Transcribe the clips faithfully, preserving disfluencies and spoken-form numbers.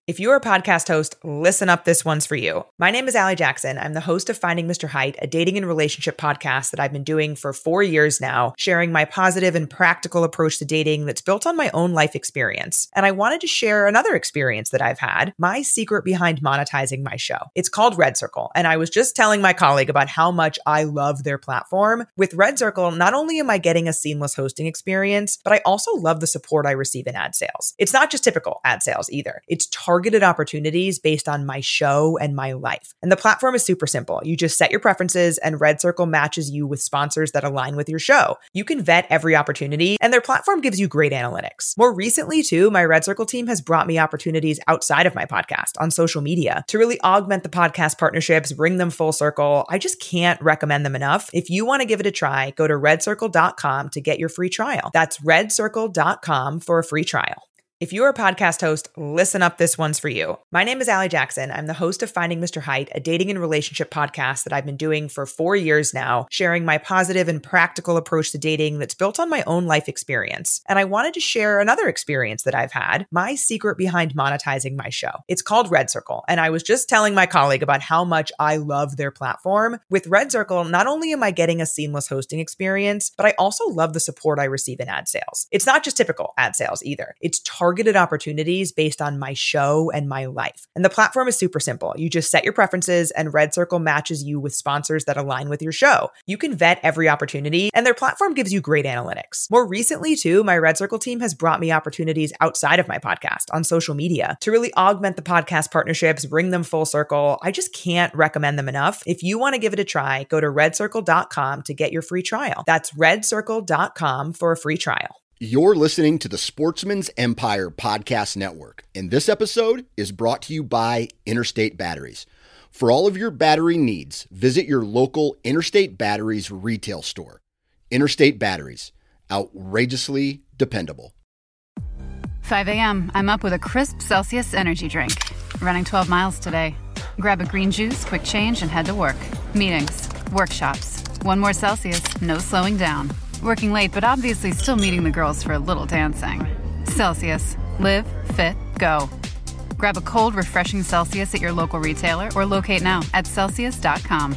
If you're a podcast host, listen up, this one's for you. My name is Allie Jackson. I'm the host of Finding Mister Height, a dating and relationship podcast that I've been doing for four years now, sharing my positive and practical approach to dating that's built on my own life experience. And I wanted to share another experience that I've had, my secret behind monetizing my show. It's called Red Circle, and I was just telling my colleague about how much I love their platform. With Red Circle, not only am I getting a seamless hosting experience, but I also love the support I receive in ad sales. It's not just typical ad sales either. It's targeted targeted opportunities based on my show and my life. And the platform is super simple. You just set your preferences and Red Circle matches you with sponsors that align with your show. You can vet every opportunity and their platform gives you great analytics. More recently too, my Red Circle team has brought me opportunities outside of my podcast on social media to really augment the podcast partnerships, bring them full circle. I just can't recommend them enough. If you want to give it a try, go to red circle dot com to get your free trial. That's red circle dot com for a free trial. If you're a podcast host, listen up, this one's for you. My name is Allie Jackson. I'm the host of Finding Mister Height, a dating and relationship podcast that I've been doing for four years now, sharing my positive and practical approach to dating that's built on my own life experience. And I wanted to share another experience that I've had, my secret behind monetizing my show. It's called Red Circle, and I was just telling my colleague about how much I love their platform. With Red Circle, not only am I getting a seamless hosting experience, but I also love the support I receive in ad sales. It's not just typical ad sales either. It's targeted targeted opportunities based on my show and my life. And the platform is super simple. You just set your preferences and Red Circle matches you with sponsors that align with your show. You can vet every opportunity and their platform gives you great analytics. More recently too, my Red Circle team has brought me opportunities outside of my podcast on social media to really augment the podcast partnerships, bring them full circle. I just can't recommend them enough. If you want to give it a try, go to red circle dot com to get your free trial. That's red circle dot com for a free trial. You're listening to the Sportsman's Empire Podcast Network, and this episode is brought to you by Interstate Batteries. For all of your battery needs, visit your local Interstate Batteries retail store. Interstate Batteries, outrageously dependable. five a.m., I'm up with a crisp Celsius energy drink. Running twelve miles today. Grab a green juice, quick change, and head to work. Meetings, workshops. One more Celsius, no slowing down. Working late, but obviously still meeting the girls for a little dancing. Celsius. Live, fit, go. Grab a cold, refreshing Celsius at your local retailer or locate now at celsius dot com.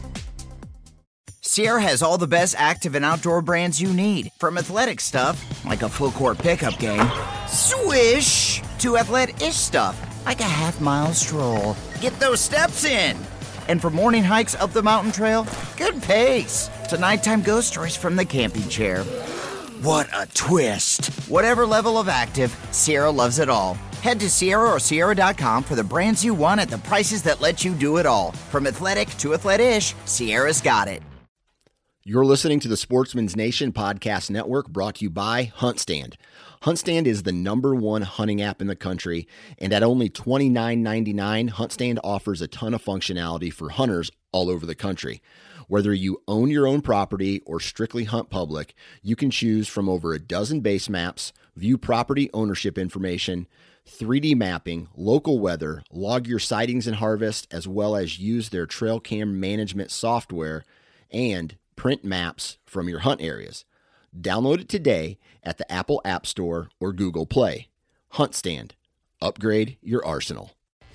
Sierra has all the best active and outdoor brands you need. From athletic stuff, like a full court pickup game, swish, to athlete-ish stuff, like a half-mile stroll. Get those steps in. And for morning hikes up the mountain trail, good pace. To nighttime ghost stories from the camping chair. What a twist. Whatever level of active, Sierra loves it all. Head to Sierra or Sierra dot com for the brands you want at the prices that let you do it all. From athletic to athlete-ish, Sierra's got it. You're listening to the Sportsman's Nation Podcast Network, brought to you by HuntStand. HuntStand is the number one hunting app in the country, and at only twenty-nine ninety-nine, HuntStand offers a ton of functionality for hunters all over the country. Whether you own your own property or strictly hunt public, you can choose from over a dozen base maps, view property ownership information, three D mapping, local weather, log your sightings and harvest, as well as use their trail cam management software and print maps from your hunt areas. Download it today at the Apple App Store or Google Play. HuntStand. Upgrade your arsenal.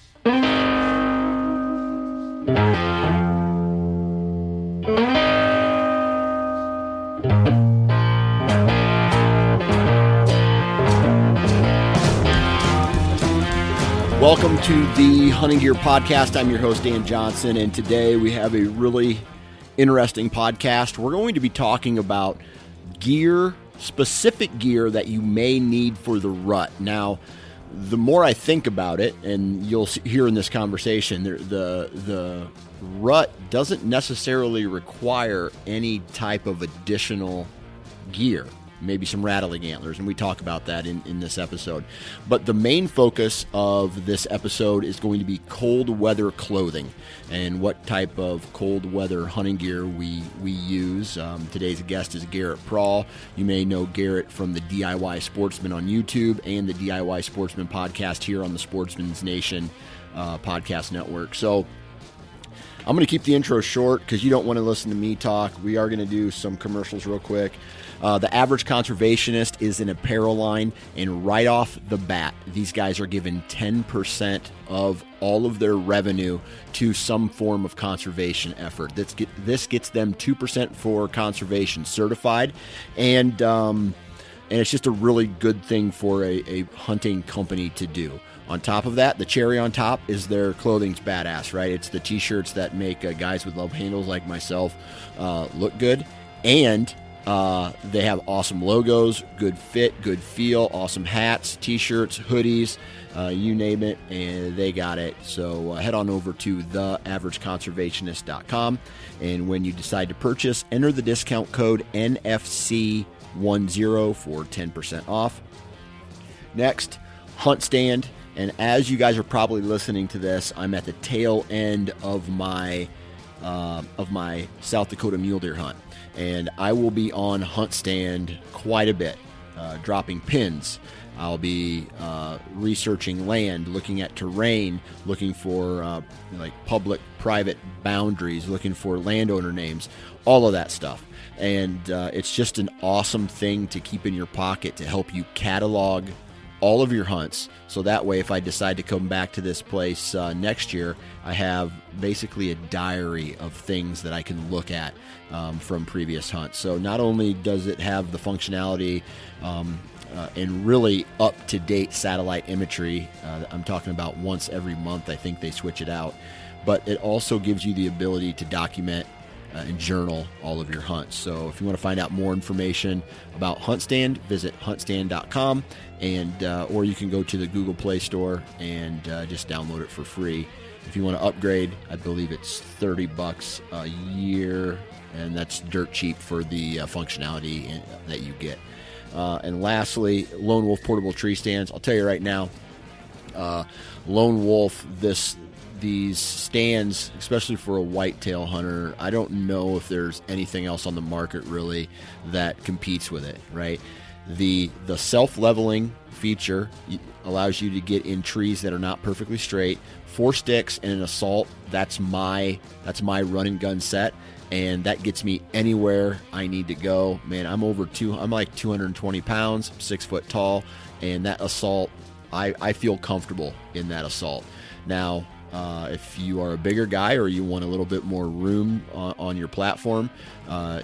Welcome to the Hunting Gear Podcast. I'm your host, Dan Johnson, and today we have a really interesting podcast. We're going to be talking about gear, specific gear that you may need for the rut. Now, the more I think about it, and you'll hear in this conversation, the the, the rut doesn't necessarily require any type of additional gear. Maybe some rattling antlers, and we talk about that in, in this episode. But the main focus of this episode is going to be cold weather clothing and what type of cold weather hunting gear we we use. Um, today's guest is Garrett Prawl. You may know Garrett from the D I Y Sportsman on YouTube and the D I Y Sportsman podcast here on the Sportsman's Nation uh, podcast network. So I'm going to keep the intro short because you don't want to listen to me talk. We are going to do some commercials real quick. Uh, the Average Conservationist is an apparel line, and right off the bat, these guys are giving ten percent of all of their revenue to some form of conservation effort. That's get, this gets them two percent for conservation certified, and um, and it's just a really good thing for a, a hunting company to do. On top of that, the cherry on top is their clothing's badass, right? It's the t-shirts that make uh, guys with love handles like myself uh, look good, and Uh, they have awesome logos, good fit, good feel, awesome hats, t-shirts, hoodies, uh, you name it, and they got it. So uh, head on over to the average conservationist dot com, and when you decide to purchase, enter the discount code N F C ten for ten percent off. Next, Hunt Stand, and as you guys are probably listening to this, I'm at the tail end of my uh, of my South Dakota mule deer hunt. And I will be on Hunt Stand quite a bit, uh, dropping pins. I'll be uh, researching land, looking at terrain, looking for uh, like public-private boundaries, looking for landowner names, all of that stuff. And uh, it's just an awesome thing to keep in your pocket to help you catalog all of your hunts. So that way, if I decide to come back to this place uh, next year, I have basically a diary of things that I can look at um, from previous hunts. So not only does it have the functionality um, uh, and really up-to-date satellite imagery, uh, I'm talking about once every month, I think they switch it out, but it also gives you the ability to document Uh, and journal all of your hunts. So if you want to find out more information about Hunt Stand, visit hunt stand dot com, and uh, or you can go to the Google Play Store and uh, just download it for free. If you want to upgrade, I believe it's thirty bucks a year, and that's dirt cheap for the uh, functionality in, that you get. Uh, and lastly, Lone Wolf Portable Tree Stands. I'll tell you right now, uh, Lone Wolf, this these stands, especially for a whitetail hunter, I don't know if there's anything else on the market really that competes with it, right? The the self-leveling feature allows you to get in trees that are not perfectly straight. Four sticks and an assault, that's my that's my run and gun set, and that gets me anywhere I need to go. Man, I'm over two I'm like two hundred twenty pounds, six foot tall, and that assault, I, I feel comfortable in that assault. Now, Uh, if you are a bigger guy or you want a little bit more room on, on your platform, uh,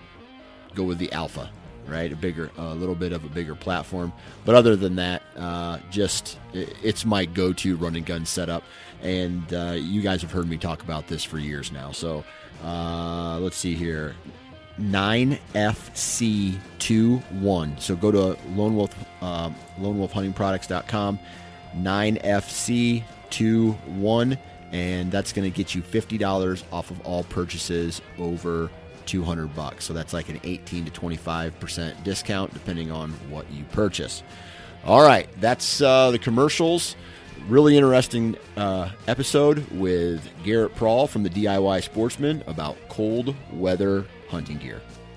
go with the Alpha, right? A bigger, a uh, little bit of a bigger platform. But other than that, uh, just it's my go-to run and gun setup. And uh, you guys have heard me talk about this for years now. So uh, let's see here. nine F C twenty-one. So go to Lone Wolf, uh, lone wolf hunting products dot com, nine F C twenty-one, and that's going to get you fifty dollars off of all purchases over two hundred bucks. So that's like an eighteen to twenty-five percent discount depending on what you purchase. All right, that's uh, the commercials. Really interesting uh, episode with Garrett Prawl from the D I Y Sportsman about cold weather hunting gear.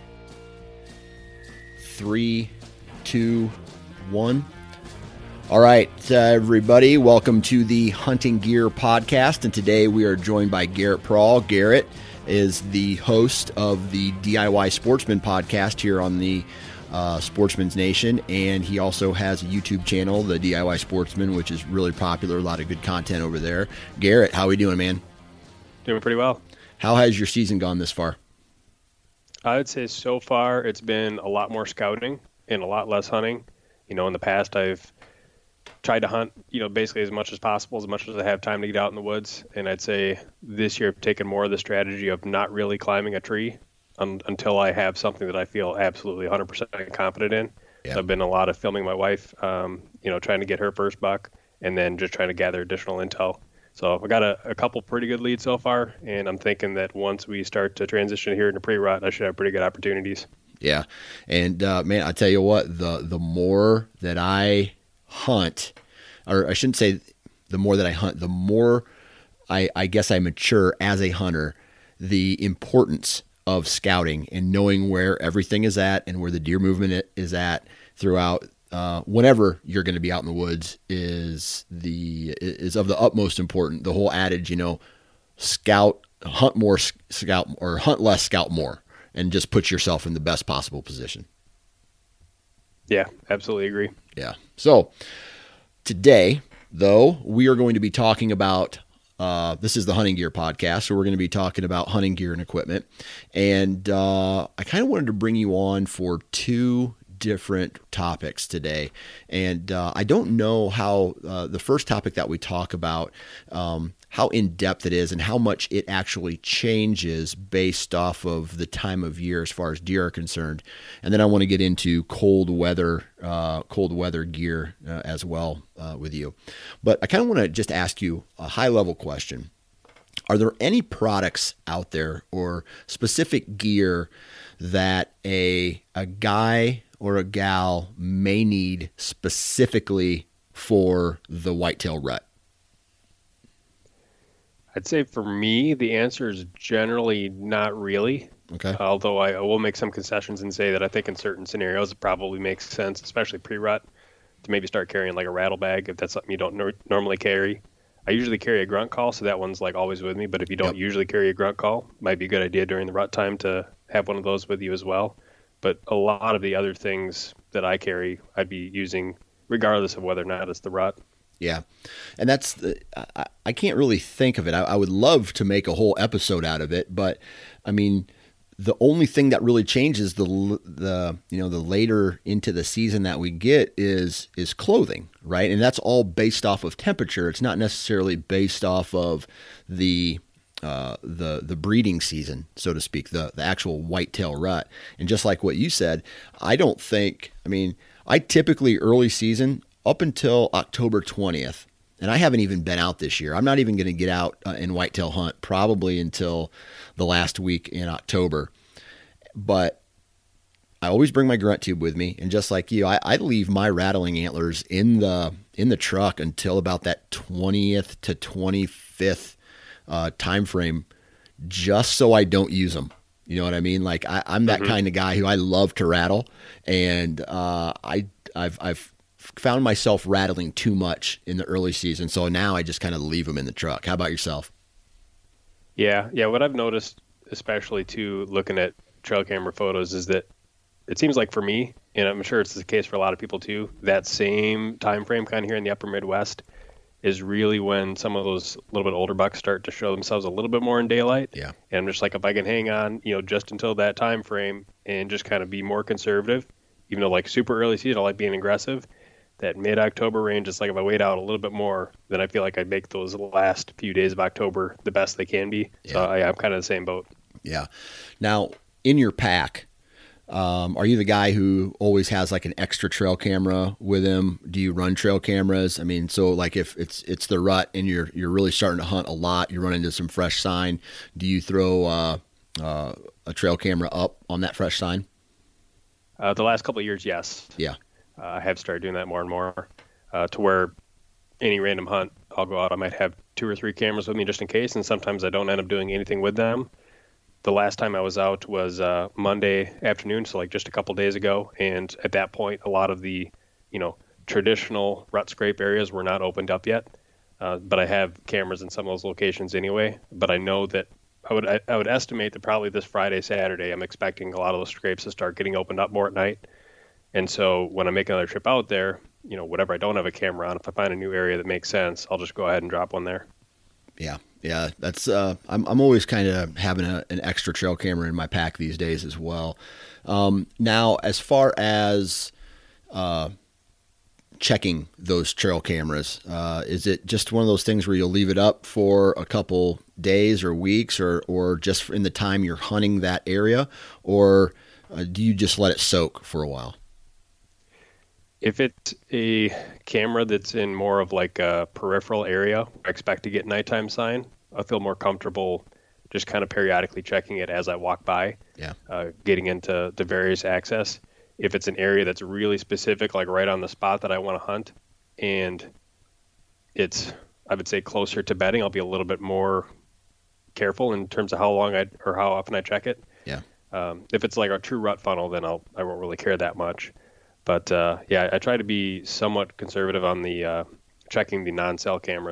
Three, two, one. All right, uh, everybody, welcome to the Hunting Gear Podcast, and today we are joined by Garrett Prawl. Garrett is the host of the D I Y Sportsman podcast here on the uh, Sportsman's Nation, and he also has a YouTube channel, the D I Y Sportsman, which is really popular, a lot of good content over there. Garrett, how are we doing, man? Doing pretty well. How has your season gone this far? I would say so far it's been a lot more scouting and a lot less hunting. You know, in the past I've tried to hunt, you know, basically as much as possible, as much as I have time to get out in the woods. And I'd say this year I've taken more of the strategy of not really climbing a tree un- until I have something that I feel absolutely one hundred percent confident in. Yeah. So I've been a lot of filming my wife, um, you know, trying to get her first buck and then just trying to gather additional intel. So I got a, a couple pretty good leads so far, and I'm thinking that once we start to transition here into pre-rut, I should have pretty good opportunities. Yeah. And, uh, man, I tell you what, the, the more that I hunt, or I shouldn't say the more that I hunt, the more I, I guess I mature as a hunter, the importance of scouting and knowing where everything is at and where the deer movement is at throughout uh, whenever you're going to be out in the woods is the is of the utmost important. The whole adage, you know, scout hunt more, scout, or hunt less, scout more, and just put yourself in the best possible position. Yeah, absolutely agree. Yeah. So today, though, we are going to be talking about, uh, this is the Hunting Gear Podcast, so we're going to be talking about hunting gear and equipment. And uh, I kind of wanted to bring you on for two different topics today. And uh, I don't know how uh, the first topic that we talk about, um, how in-depth it is and how much it actually changes based off of the time of year as far as deer are concerned. And then I want to get into cold weather, uh, cold weather gear uh, as well uh, with you. But I kind of want to just ask you a high-level question. Are there any products out there or specific gear that a a guy or a gal may need specifically for the whitetail rut? I'd say for me, the answer is generally not really. Okay. Although I will make some concessions and say that I think in certain scenarios it probably makes sense, especially pre-rut, to maybe start carrying like a rattle bag if that's something you don't nor- normally carry. I usually carry a grunt call, so that one's like always with me. But if you don't Yep. usually carry a grunt call, might be a good idea during the rut time to have one of those with you as well. But a lot of the other things that I carry, I'd be using regardless of whether or not it's the rut. Yeah. And that's, the, I, I can't really think of it. I, I would love to make a whole episode out of it, but I mean, the only thing that really changes the, the, you know, the later into the season that we get is, is clothing, right? And that's all based off of temperature. It's not necessarily based off of the, uh, the, the breeding season, so to speak, the, the actual whitetail rut. And just like what you said, I don't think, I mean, I typically early season up until October twentieth, and I haven't even been out this year. I'm not even going to get out uh, and whitetail hunt probably until the last week in October. But I always bring my grunt tube with me, and just like you, I, I leave my rattling antlers in the in the truck until about that twentieth to twenty-fifth uh, time frame, just so I don't use them. You know what I mean? Like I, I'm that mm-hmm. kind of guy who I love to rattle, and uh, I I've I've found myself rattling too much in the early season. So now I just kind of leave them in the truck. How about yourself? Yeah. Yeah. What I've noticed, especially too, looking at trail camera photos, is that it seems like for me, and I'm sure it's the case for a lot of people too, that same time frame kind of here in the upper Midwest is really when some of those little bit older bucks start to show themselves a little bit more in daylight. Yeah. And I'm just like, if I can hang on, you know, just until that time frame and just kind of be more conservative, even though like super early season, I like being aggressive. That mid-October range, it's like if I wait out a little bit more, then I feel like I'd make those last few days of October the best they can be. Yeah. So I, I'm kind of the same boat. Yeah. Now, in your pack, um, are you the guy who always has like an extra trail camera with him? Do you run trail cameras? I mean, so like if it's it's the rut and you're you're really starting to hunt a lot, you run into some fresh sign, do you throw uh, uh, a trail camera up on that fresh sign? Uh, the last couple of years, yes. Yeah. Uh, I have started doing that more and more uh, to where any random hunt, I'll go out. I might have two or three cameras with me just in case, and sometimes I don't end up doing anything with them. The last time I was out was uh, Monday afternoon, so like just a couple days ago, and at that point, a lot of the, you know, traditional rut scrape areas were not opened up yet. Uh, but I have cameras in some of those locations anyway. But I know that I would I, I would estimate that probably this Friday, Saturday, I'm expecting a lot of those scrapes to start getting opened up more at night. And so when I make another trip out there, you know, whatever I don't have a camera on, if I find a new area that makes sense, I'll just go ahead and drop one there. Yeah. Yeah. That's, uh, I'm, I'm always kind of having a, an extra trail camera in my pack these days as well. Um, now, as far as, uh, checking those trail cameras, uh, is it just one of those things where you'll leave it up for a couple days or weeks or, or just in the time you're hunting that area, or uh, do you just let it soak for a while? If it's a camera that's in more of like a peripheral area, I expect to get nighttime sign, I feel more comfortable just kind of periodically checking it as I walk by, yeah, uh, getting into the various access. If it's an area that's really specific, like right on the spot that I want to hunt, and it's, I would say, closer to bedding, I'll be a little bit more careful in terms of how long I or how often I check it. Yeah. Um, if it's like a true rut funnel, then I'll I won't really care that much. But uh, yeah, I try to be somewhat conservative on the uh, checking the non-cell cameras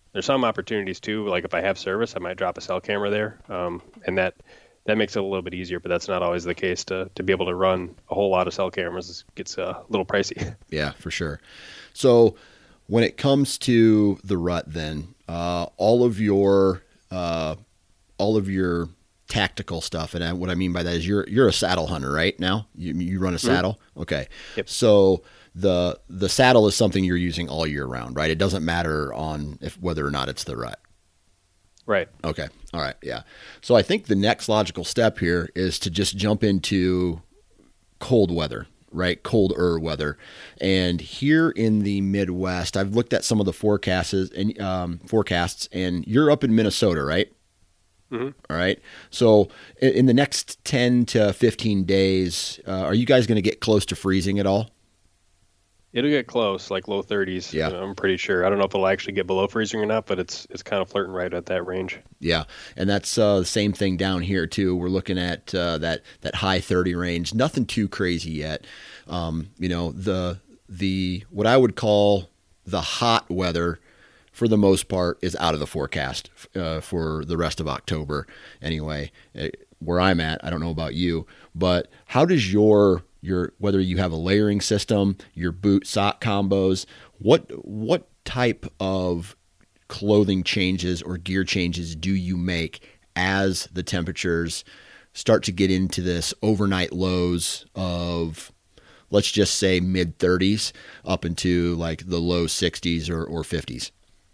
there's some opportunities too. Like if I have service, I might drop a cell camera there, um, and that that makes it a little bit easier. But that's not always the case. To to be able to run a whole lot of cell cameras gets a little pricey. Yeah, for sure. So when it comes to the rut, then uh, all of your uh, all of your tactical stuff, and I, what I mean by that is you're you're a saddle hunter, right? Now you you run a saddle, mm-hmm. Okay. Yep. So the the saddle is something you're using all year round, right? It doesn't matter on if whether or not it's the rut. Right. Okay. All right. Yeah. So I think the next logical step here is to just jump into cold weather, right? Colder weather. And here in the Midwest, I've looked at some of the forecasts and um, forecasts, and you're up in Minnesota, right? Mm-hmm. All right. So in, in the next ten to fifteen days, uh, are you guys going to get close to freezing at all? It'll get close, like low thirties. Yeah. I'm pretty sure. I don't know if it'll actually get below freezing or not, but it's it's kind of flirting right at that range. Yeah, and that's uh, the same thing down here too. We're looking at uh, that that high thirty range. Nothing too crazy yet. Um, you know, the the what I would call the hot weather, for the most part, is out of the forecast uh, for the rest of October. Anyway, where I'm at, I don't know about you, but how does your your whether you have a layering system, your boot sock combos, what what type of clothing changes or gear changes do you make as the temperatures start to get into this overnight lows of, let's just say, mid thirties up into like the low sixties or, or fifties?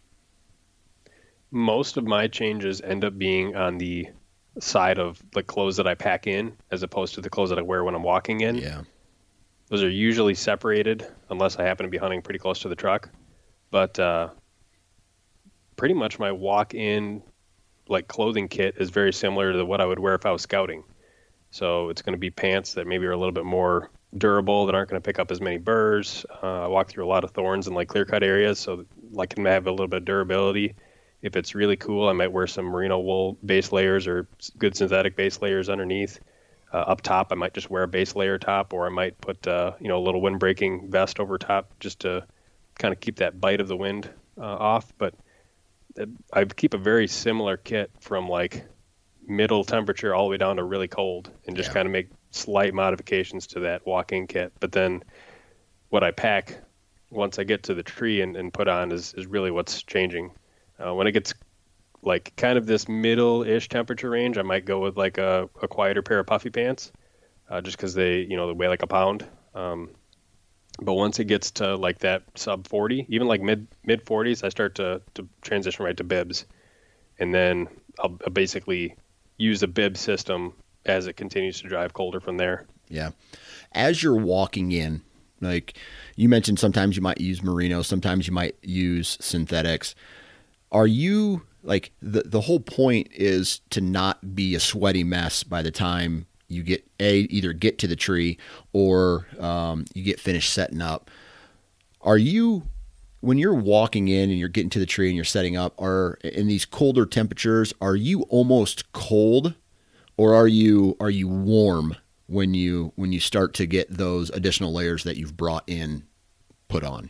Most of my changes end up being on the side of the clothes that I pack in as opposed to the clothes that I wear when I'm walking in. Yeah. Those are usually separated unless I happen to be hunting pretty close to the truck. But uh, pretty much my walk-in like clothing kit is very similar to what I would wear if I was scouting. So it's going to be pants that maybe are a little bit more durable, that aren't going to pick up as many burrs. Uh, I walk through a lot of thorns and like clear-cut areas, so like can have a little bit of durability. If it's really cool, I might wear some merino wool base layers or good synthetic base layers underneath. Uh, up top, I might just wear a base layer top, or I might put uh, you know a little wind-breaking vest over top just to kind of keep that bite of the wind uh, off. But I keep a very similar kit from like middle temperature all the way down to really cold, and just Yeah. kind of make slight modifications to that walk-in kit. But then what I pack once I get to the tree and, and put on is, is really what's changing. Uh, when it gets like kind of this middle-ish temperature range, I might go with like a, a quieter pair of puffy pants, uh, just because they, you know, they weigh like a pound. Um, but once it gets to like that sub forty, even like mid mid forties, I start to, to transition right to bibs, and then I'll, I'll basically use the bib system as it continues to drive colder from there. Yeah. As you're walking in, like you mentioned, sometimes you might use merino, sometimes you might use synthetics. Are you like the the whole point is to not be a sweaty mess by the time you get a either get to the tree or um, you get finished setting up? Are you, when you're walking in and you're getting to the tree and you're setting up, are in these colder temperatures, are you almost cold, or are you are you warm when you when you start to get those additional layers that you've brought in put on?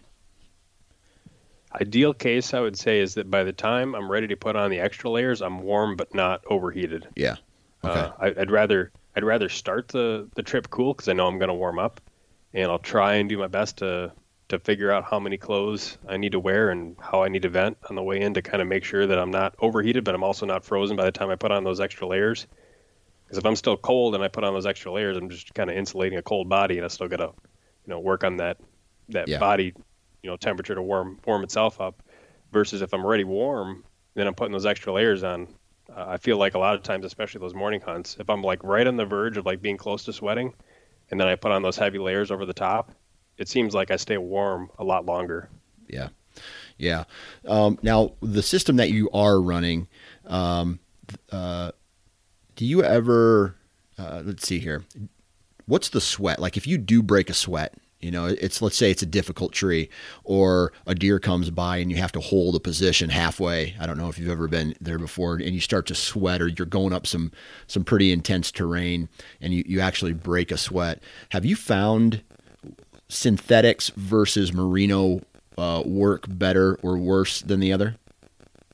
Ideal case, I would say, is that by the time I'm ready to put on the extra layers, I'm warm but not overheated. Yeah. Okay. Uh, I, I'd rather I'd rather start the, the trip cool because I know I'm going to warm up, and I'll try and do my best to to figure out how many clothes I need to wear and how I need to vent on the way in to kind of make sure that I'm not overheated, but I'm also not frozen by the time I put on those extra layers. Because if I'm still cold and I put on those extra layers, I'm just kind of insulating a cold body, and I still got to, you know, work on that that Yeah. body, you know, temperature to warm warm itself up. Versus if I'm already warm, then I'm putting those extra layers on. Uh, I feel like a lot of times, especially those morning hunts, if I'm like right on the verge of like being close to sweating, and then I put on those heavy layers over the top, it seems like I stay warm a lot longer. Yeah. Yeah. Um, now, the system that you are running, um, uh, do you ever, uh, let's see here, what's the sweat? Like if you do break a sweat, you know, it's, let's say it's a difficult tree or a deer comes by and you have to hold a position halfway. I don't know if you've ever been there before, and you start to sweat, or you're going up some, some pretty intense terrain and you, you actually break a sweat. Have you found synthetics versus merino uh, work better or worse than the other?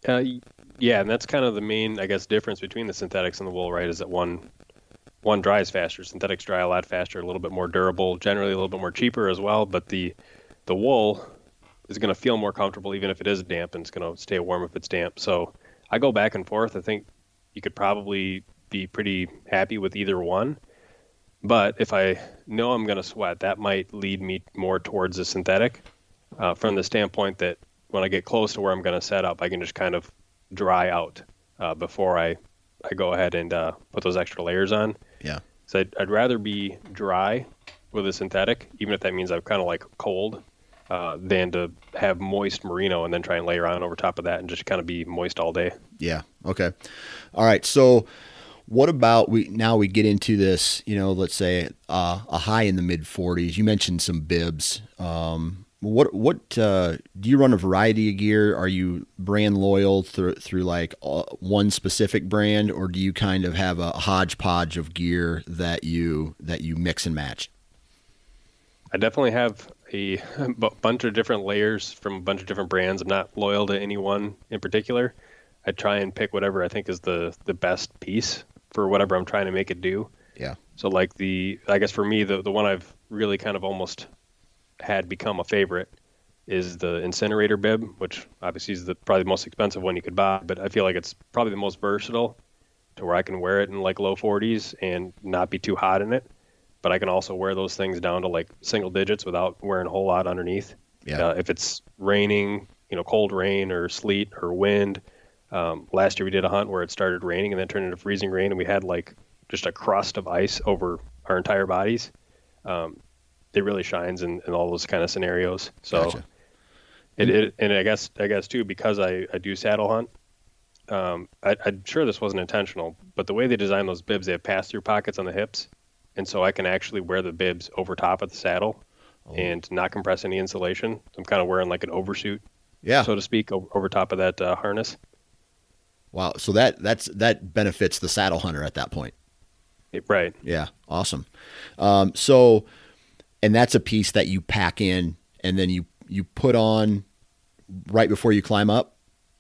Uh, yeah, and that's kind of the main, I guess, difference between the synthetics and the wool, right? Is that one one dries faster. Synthetics dry a lot faster, a little bit more durable, generally a little bit more cheaper as well. But the the wool is going to feel more comfortable even if it is damp, and it's going to stay warm if it's damp. So I go back and forth. I think you could probably be pretty happy with either one. But if I know I'm going to sweat, that might lead me more towards the synthetic uh, from the standpoint that when I get close to where I'm going to set up, I can just kind of dry out uh, before I, I go ahead and uh, put those extra layers on. Yeah. So I'd, I'd rather be dry with a synthetic, even if that means I'm kind of like cold, uh, than to have moist merino and then try and layer on over top of that and just kind of be moist all day. Yeah. Okay. All right. So what about we now we get into this, you know, let's say uh, a high in the mid forties. You mentioned some bibs. Um, what what uh, do you run a variety of gear? Are you brand loyal through through like uh, one specific brand, or do you kind of have a hodgepodge of gear that you that you mix and match? I definitely have a b- bunch of different layers from a bunch of different brands. I'm not loyal to any one in particular. I try and pick whatever I think is the the best piece for whatever I'm trying to make it do. Yeah. So like the, I guess for me, the, the one I've really kind of almost had become a favorite is the incinerator bib, which obviously is the probably the most expensive one you could buy, but I feel like it's probably the most versatile to where I can wear it in like low forties and not be too hot in it. But I can also wear those things down to like single digits without wearing a whole lot underneath. Yeah. Uh, if it's raining, you know, cold rain or sleet or wind. Um, last year we did a hunt where it started raining and then turned into freezing rain, and we had like just a crust of ice over our entire bodies. Um, it really shines in, in all those kind of scenarios. So Gotcha. it, it, and I guess, I guess too, because I, I do saddle hunt, um, I, I'm sure this wasn't intentional, but the way they design those bibs, they have pass through pockets on the hips. And so I can actually wear the bibs over top of the saddle oh. and not compress any insulation. I'm kind of wearing like an oversuit, yeah, so to speak, over, over top of that uh, harness. Wow. So that, that's, that benefits the saddle hunter at that point. It, right. Yeah. Awesome. Um, so, and that's a piece that you pack in and then you, you put on right before you climb up.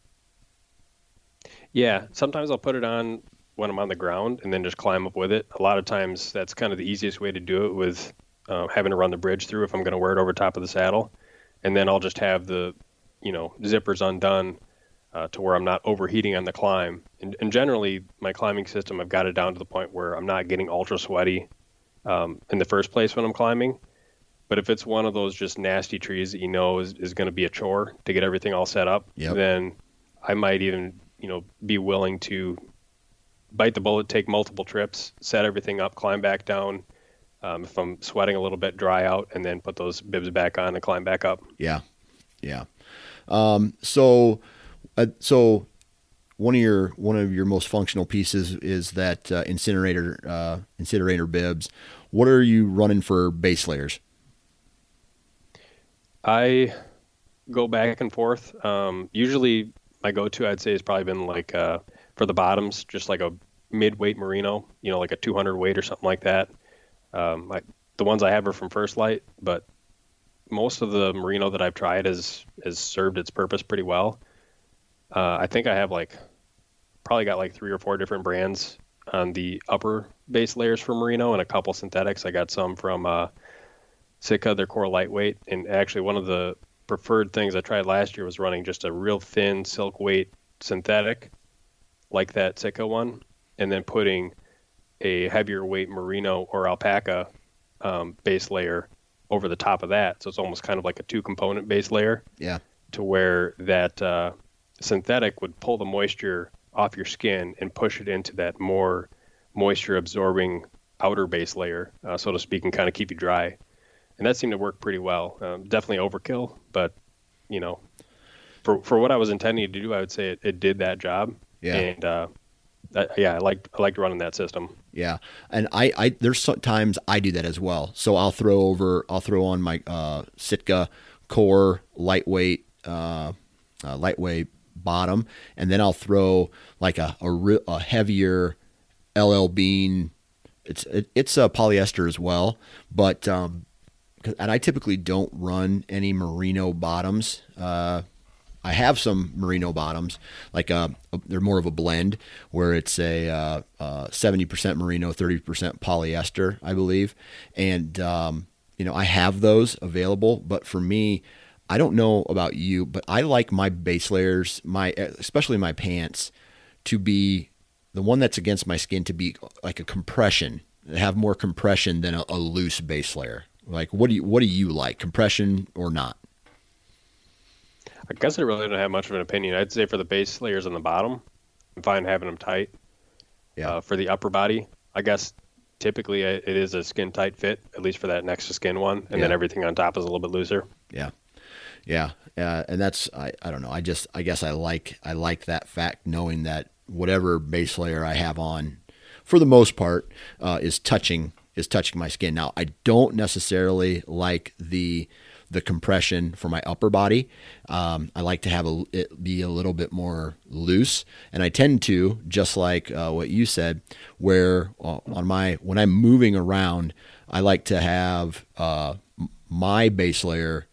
Yeah. Sometimes I'll put it on when I'm on the ground and then just climb up with it. A lot of times that's kind of the easiest way to do it with uh, having to run the bridge through if I'm going to wear it over top of the saddle. And then I'll just have the, you know, zippers undone Uh, to where I'm not overheating on the climb. And, and generally, my climbing system, I've got it down to the point where I'm not getting ultra sweaty um, in the first place when I'm climbing. But if it's one of those just nasty trees that you know is, is going to be a chore to get everything all set up, yep. then I might even, you know, be willing to bite the bullet, take multiple trips, set everything up, climb back down. Um, if I'm sweating a little bit, dry out, and then put those bibs back on and climb back up. Yeah. Yeah. Um, so... Uh, so one of your one of your most functional pieces is that uh, incinerator uh, incinerator bibs. What are you running for base layers? I go back and forth. Um, usually my go-to I'd say has probably been like uh, for the bottoms, just like a mid-weight merino, you know, like a two hundred weight or something like that. Um, I, the ones I have are from First Light, but most of the merino that I've tried has has served its purpose pretty well. Uh, I think I have like probably got like three or four different brands on the upper base layers for merino and a couple synthetics. I got some from uh, Sitka, their core lightweight. And actually one of the preferred things I tried last year was running just a real thin silk weight synthetic like that Sitka one, and then putting a heavier weight merino or alpaca um, base layer over the top of that. So it's almost kind of like a two component base layer. Yeah. To where that, uh, synthetic would pull the moisture off your skin and push it into that more moisture absorbing outer base layer, uh, so to speak, and kind of keep you dry. And that seemed to work pretty well. Um, definitely overkill, but you know, for for what I was intending to do, I would say it, it did that job. Yeah. And uh, I, yeah, I liked I liked running that system. Yeah, and I, I there's sometimes I do that as well. So I'll throw over I'll throw on my uh, Sitka core lightweight uh, uh, lightweight. bottom, and then I'll throw like a a, a heavier L L Bean. It's it, it's a polyester as well, but um, and I typically don't run any merino bottoms. Uh, I have some merino bottoms, like a, a, they're more of a blend where it's a uh, uh, seventy percent merino, thirty percent polyester, I believe. And, um, you know, I have those available, but for me, I don't know about you, but I like my base layers, my especially my pants, to be the one that's against my skin to be like a compression, have more compression than a, a loose base layer. Like, what do you what do you like, compression or not? I guess I really don't have much of an opinion. I'd say for the base layers on the bottom, I'm fine having them tight. Yeah. Uh, for the upper body, I guess typically it is a skin tight fit, at least for that next to skin one, and yeah. then everything on top is a little bit looser. Yeah. Yeah, uh, and that's I, I don't know. I just I guess I like I like that fact, knowing that whatever base layer I have on, for the most part, uh, is touching is touching my skin. Now, I don't necessarily like the the compression for my upper body. Um, I like to have a, it be a little bit more loose, and I tend to, just like uh, what you said, where uh, on my when I'm moving around, I like to have uh, my base layer.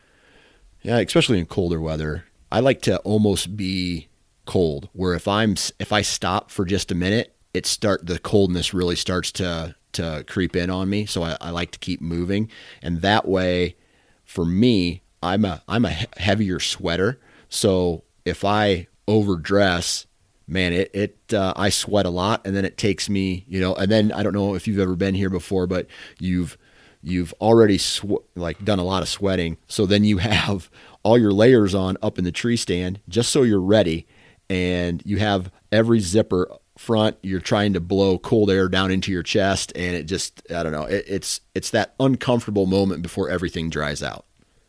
Yeah, especially in colder weather, I like to almost be cold. Where if I'm if I stop for just a minute, it start the coldness really starts to to creep in on me. So I, I like to keep moving, and that way, for me, I'm a I'm a heavier sweater. So if I overdress, man, it it uh, I sweat a lot, and then it takes me, you know. And then I don't know if you've ever been here before, but you've You've already sw- like done a lot of sweating. So then you have all your layers on up in the tree stand just so you're ready. And you have every zipper front. You're trying to blow cold air down into your chest. And it just, I don't know, it, it's it's that uncomfortable moment before everything dries out.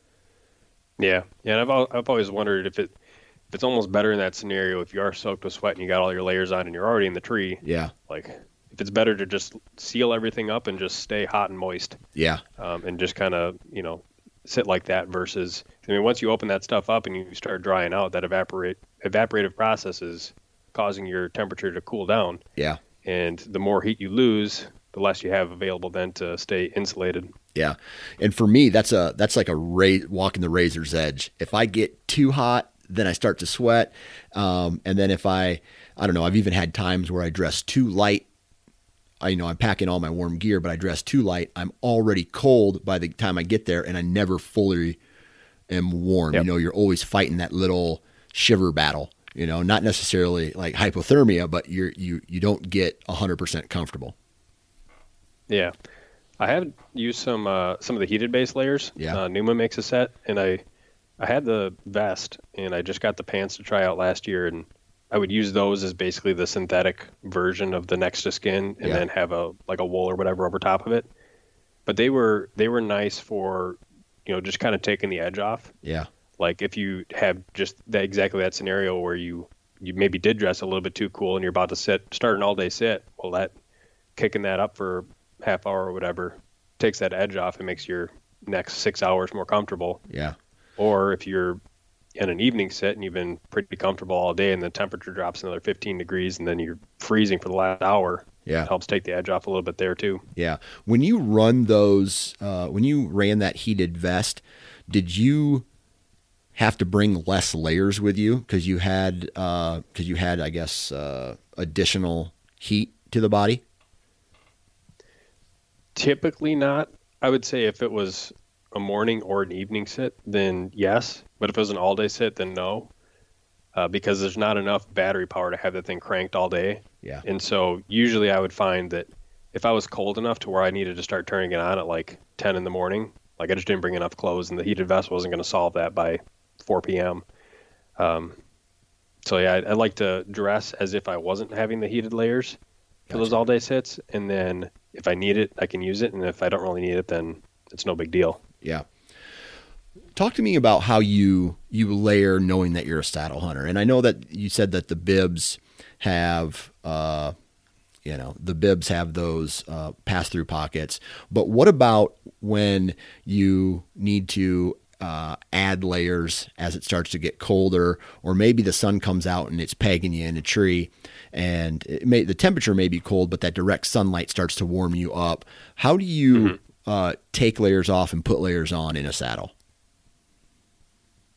Yeah. Yeah. And I've, I've always wondered if it if it's almost better in that scenario if you are soaked with sweat and you got all your layers on and you're already in the tree. Yeah. Like, if it's better to just seal everything up and just stay hot and moist. Yeah. Um, and just kind of, you know, sit like that versus, I mean, once you open that stuff up and you start drying out, that evaporate evaporative process is causing your temperature to cool down. Yeah. And the more heat you lose, the less you have available then to stay insulated. Yeah. And for me, that's a, that's like a ra- walking the razor's edge. If I get too hot, then I start to sweat. Um, and then if I, I don't know, I've even had times where I dress too light. I, you know, I'm packing all my warm gear, but I dress too light. I'm already cold by the time I get there, and I never fully am warm. Yep. You know, you're always fighting that little shiver battle, you know, not necessarily like hypothermia, but you're, you, you don't get a hundred percent comfortable. Yeah. I have used some, uh, some of the heated base layers. Yeah. Uh, Numa makes a set, and I, I had the vest and I just got the pants to try out last year, and I would use those as basically the synthetic version of the next to skin, and yeah. then have a like a wool or whatever over top of it. But they were they were nice for, you know, just kind of taking the edge off. Yeah. Like if you have just that exactly that scenario where you you maybe did dress a little bit too cool and you're about to sit start an all day sit, well, that kicking that up for half hour or whatever takes that edge off and makes your next six hours more comfortable. Yeah. Or if you're in an evening sit and you've been pretty comfortable all day and the temperature drops another fifteen degrees and then you're freezing for the last hour, yeah, it helps take the edge off a little bit there too. Yeah. When you run those, uh, when you ran that heated vest, did you have to bring less layers with you because you had, uh, because you had, I guess, uh, additional heat to the body? Typically not. I would say if it was a morning or an evening sit, then yes. But if it was an all day sit, then no, uh, because there's not enough battery power to have the thing cranked all day. Yeah. And so usually I would find that if I was cold enough to where I needed to start turning it on at like ten in the morning, like I just didn't bring enough clothes, and the heated vest wasn't going to solve that by four p.m. Um, so yeah, I, I like to dress as if I wasn't having the heated layers for Gotcha. those all day sits. And then if I need it, I can use it. And if I don't really need it, then it's no big deal. Yeah. Talk to me about how you you layer knowing that you're a saddle hunter. And I know that you said that the bibs have, uh, you know, the bibs have those uh, pass-through pockets. But what about when you need to uh, add layers as it starts to get colder, or maybe the sun comes out and it's pegging you in a tree, and it may, the temperature may be cold, but that direct sunlight starts to warm you up. How do you mm-hmm. uh, take layers off and put layers on in a saddle?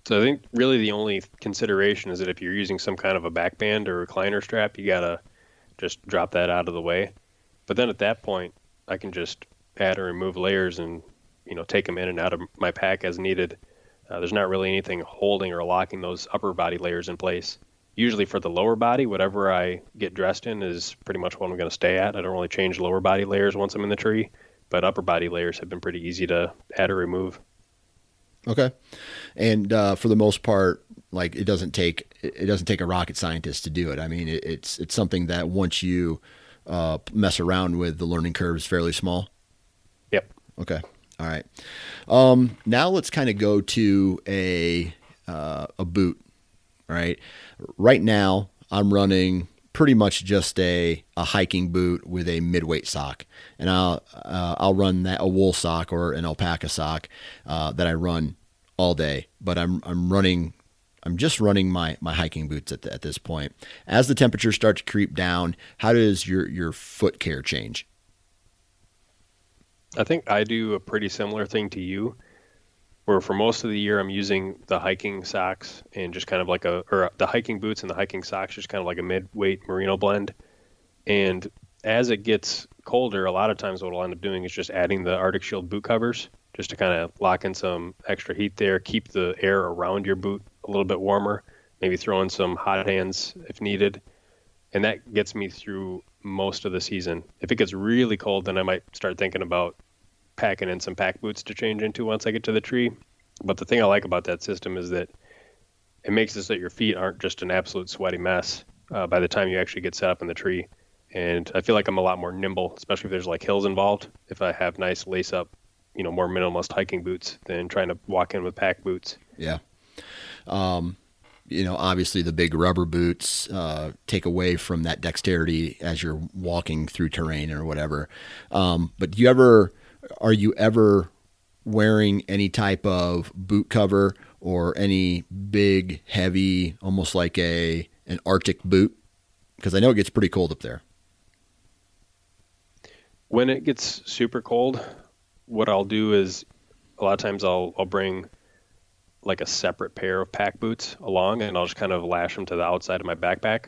So I think really the only consideration is that if you're using some kind of a backband or recliner strap, you gotta just drop that out of the way. But then at that point, I can just add or remove layers and, you know, take them in and out of my pack as needed. Uh, there's not really anything holding or locking those upper body layers in place. Usually for the lower body, whatever I get dressed in is pretty much what I'm going to stay at. I don't really change lower body layers once I'm in the tree, but upper body layers have been pretty easy to add or remove. Okay. And uh, for the most part, like it doesn't take it doesn't take a rocket scientist to do it. I mean, it, it's it's something that once you uh, mess around with, the learning curve is fairly small. Yep. Okay. All right. Um, now let's kind of go to a uh, a boot. All right. Right now, I'm running pretty much just a, a hiking boot with a midweight sock, and I'll uh, I'll run that a wool sock or an alpaca sock uh, that I run all day. But I'm I'm running I'm just running my my hiking boots at the, at this point. As the temperatures start to creep down, how does your your foot care change? I think I do a pretty similar thing to you, where for most of the year I'm using the hiking socks and just kind of like a, or the hiking boots and the hiking socks, just kind of like a mid-weight merino blend. And as it gets colder, a lot of times what I'll end up doing is just adding the Arctic Shield boot covers, just to kind of lock in some extra heat there, keep the air around your boot a little bit warmer, maybe throw in some hot hands if needed. And that gets me through most of the season. If it gets really cold, then I might start thinking about packing in some pack boots to change into once I get to the tree. But the thing I like about that system is that it makes it so that your feet aren't just an absolute sweaty mess uh, by the time you actually get set up in the tree. And I feel like I'm a lot more nimble, especially if there's like hills involved. If I have nice lace up, you know, more minimalist hiking boots than trying to walk in with pack boots. Yeah. Um, you know, obviously the big rubber boots uh, take away from that dexterity as you're walking through terrain or whatever. Um, but do you ever, are you ever wearing any type of boot cover or any big, heavy, almost like a an Arctic boot? Because I know it gets pretty cold up there. When it gets super cold, what I'll do is a lot of times I'll I'll bring like a separate pair of pack boots along, and I'll just kind of lash them to the outside of my backpack.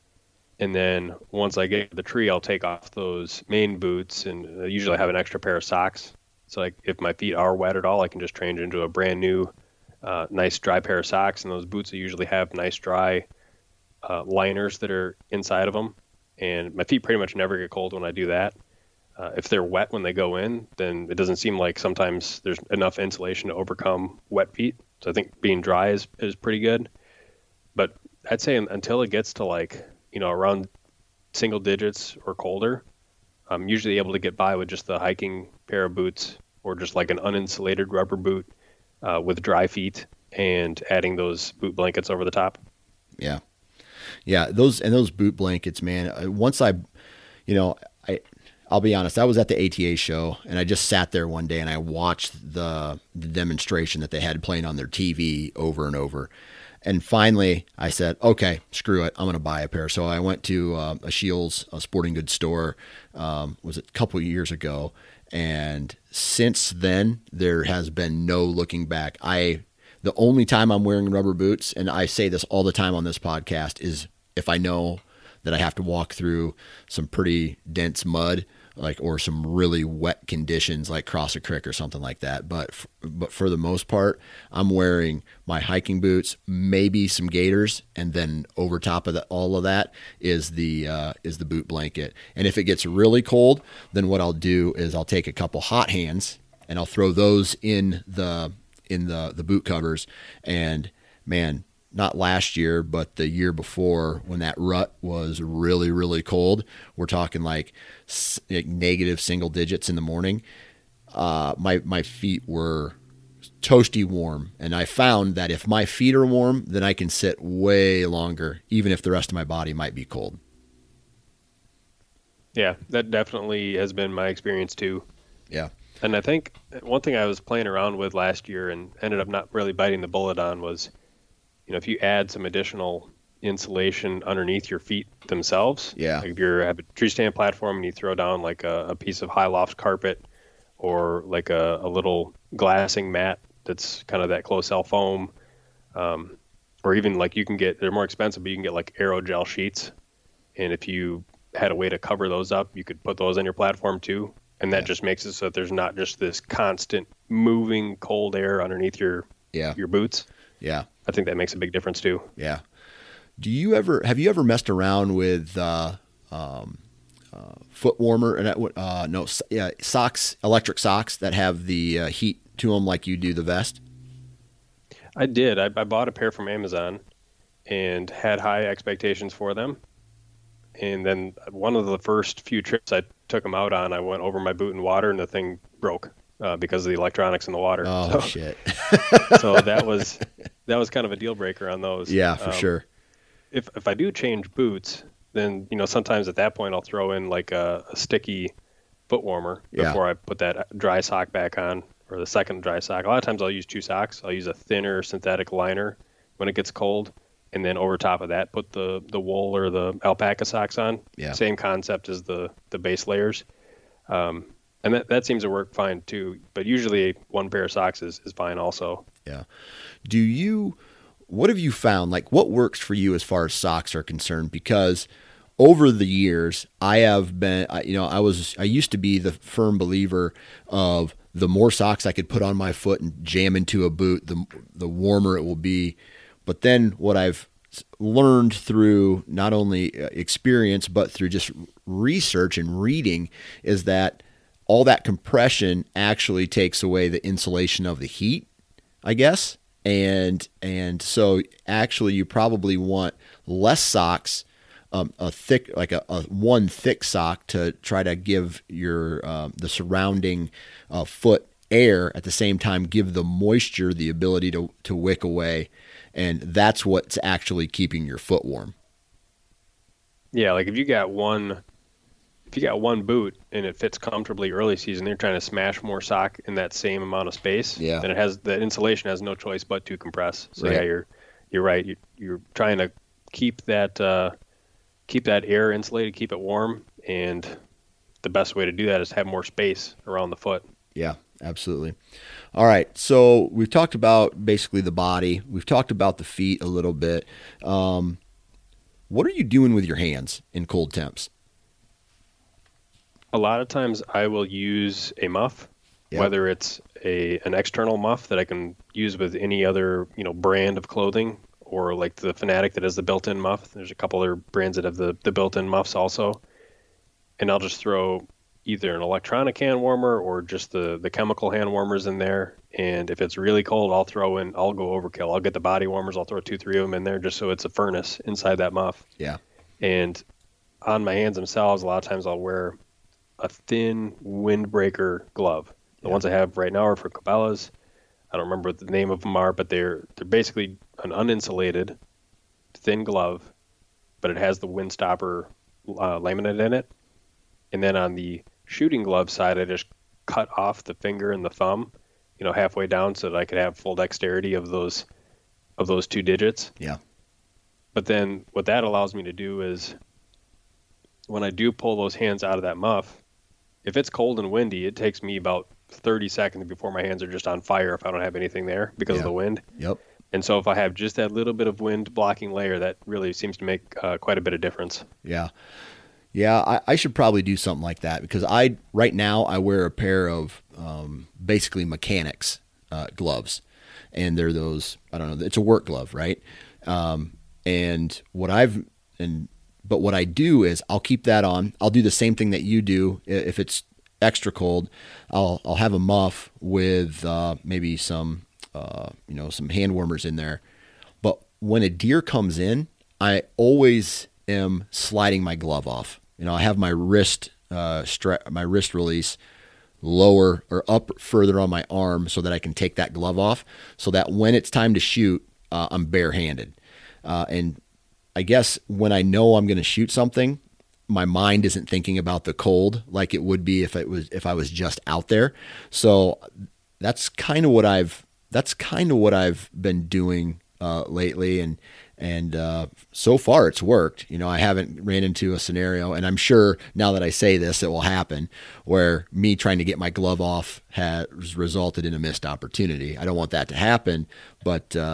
And then once I get to the tree, I'll take off those main boots, and I usually have an extra pair of socks. So like if my feet are wet at all, I can just change into a brand new, uh, nice dry pair of socks. And those boots usually have nice dry uh, liners that are inside of them. And my feet pretty much never get cold when I do that. Uh, if they're wet when they go in, then it doesn't seem like sometimes there's enough insulation to overcome wet feet. So I think being dry is, is pretty good. But I'd say until it gets to like, you know, around single digits or colder, I'm usually able to get by with just the hiking pair of boots or just like an uninsulated rubber boot uh, with dry feet and adding those boot blankets over the top. Yeah. Yeah. Those, and those boot blankets, man, once I, you know, I, I'll be honest, I was at the A T A show and I just sat there one day and I watched the, the demonstration that they had playing on their T V over and over. And finally I said, okay, screw it. I'm going to buy a pair. So I went to uh, a Shields a sporting goods store, um, was it a couple of years ago. And since then there has been no looking back. I, the only time I'm wearing rubber boots, and I say this all the time on this podcast, is if I know that I have to walk through some pretty dense mud, like, or some really wet conditions like cross a creek or something like that. But, f- but for the most part, I'm wearing my hiking boots, maybe some gaiters. And then over top of the, all of that is the, uh, is the boot blanket. And if it gets really cold, then what I'll do is I'll take a couple hot hands and I'll throw those in the, in the, the boot covers. And man, not last year, but the year before, when that rut was really, really cold, we're talking like, like negative single digits in the morning. Uh, my, my feet were toasty warm. And I found that if my feet are warm, then I can sit way longer, even if the rest of my body might be cold. Yeah, that definitely has been my experience too. Yeah. And I think one thing I was playing around with last year and ended up not really biting the bullet on was, you know, if you add some additional insulation underneath your feet themselves, yeah. like if you have a tree stand platform and you throw down like a, a piece of high loft carpet or like a, a little glassing mat that's kind of that close cell foam, Um, or even like you can get, they're more expensive, but you can get like aerogel sheets. And if you had a way to cover those up, you could put those on your platform too. And that Yeah. just makes it so that there's not just this constant moving cold air underneath your, Yeah. your boots. Yeah. I think that makes a big difference too. Yeah. Do you ever, have you ever messed around with, uh, um, uh, foot warmer and, uh, no, yeah, socks, electric socks that have the uh, heat to them like you do the vest? I did. I, I bought a pair from Amazon and had high expectations for them. And then one of the first few trips I took them out on, I went over my boot in water and the thing broke uh, because of the electronics in the water. Oh, so, shit. so that was that was kind of a deal breaker on those. Yeah, for Um, sure. If if I do change boots, then you know sometimes at that point I'll throw in like a, a sticky foot warmer Yeah. before I put that dry sock back on, or the second dry sock. A lot of times I'll use two socks. I'll use a thinner synthetic liner when it gets cold, and then over top of that put the the wool or the alpaca socks on. Yeah. Same concept as the the base layers. Um, and that, that seems to work fine too. But usually one pair of socks is, is fine also. Yeah. Do you, what have you found? Like what works for you as far as socks are concerned? Because over the years, I have been, I- you know, I was, I used to be the firm believer of the more socks I could put on my foot and jam into a boot, the, the warmer it will be. But then what I've learned through not only experience, but through just research and reading is that all that compression actually takes away the insulation of the heat, I guess. And, and so actually you probably want less socks, um, a thick, like a, a one thick sock to try to give your, um, the surrounding uh, foot air at the same time, give the moisture the ability to, to wick away. And that's what's actually keeping your foot warm. Yeah, like if you got one, if you got one boot and it fits comfortably early season, they're trying to smash more sock in that same amount of space. Yeah. Then it has the insulation has no choice but to compress. So Right. yeah, you're you're right. You, you're trying to keep that uh, keep that air insulated, keep it warm, and the best way to do that is have more space around the foot. Yeah, absolutely. All right. So we've talked about basically the body. We've talked about the feet a little bit. Um, what are you doing with your hands in cold temps? A lot of times I will use a muff, Yeah. whether it's a an external muff that I can use with any other, you know, brand of clothing, or like the Fanatic that has the built-in muff. There's a couple other brands that have the, the built-in muffs also. And I'll just throw either an electronic hand warmer or just the, the chemical hand warmers in there. And if it's really cold, I'll throw in, I'll go overkill. I'll get the body warmers. I'll throw two, three of them in there just so it's a furnace inside that muff. Yeah. And on my hands themselves, a lot of times I'll wear a thin windbreaker glove. The Yeah. ones I have right now are for Cabela's. I don't remember what the name of them are, but they're they're basically an uninsulated thin glove, but it has the wind stopper uh, laminate in it. And then on the shooting glove side, I just cut off the finger and the thumb, you know, halfway down so that I could have full dexterity of those of those two digits. Yeah. But then what that allows me to do is when I do pull those hands out of that muff, if it's cold and windy, it takes me about thirty seconds before my hands are just on fire if I don't have anything there because Yeah. of the wind. Yep. And so if I have just that little bit of wind blocking layer, that really seems to make uh, quite a bit of difference. Yeah. Yeah. I, I should probably do something like that because I, right now I wear a pair of, um, basically mechanics, uh, gloves, and they're those, I don't know, it's a work glove, right? Um, and what I've, and, but what I do is I'll keep that on. I'll do the same thing that you do. If it's extra cold, I'll, I'll have a muff with, uh, maybe some, uh, you know, some hand warmers in there. But when a deer comes in, I always am sliding my glove off. You know, I have my wrist, uh, stra- my wrist release lower or up further on my arm so that I can take that glove off so that when it's time to shoot, uh, I'm barehanded. Uh, and I guess when I know I'm going to shoot something, my mind isn't thinking about the cold like it would be if it was, if I was just out there. So that's kind of what I've, that's kind of what I've been doing, uh, lately. And, and, uh, so far it's worked. You know, I haven't ran into a scenario, and I'm sure now that I say this, it will happen, where me trying to get my glove off has resulted in a missed opportunity. I don't want that to happen, but, uh,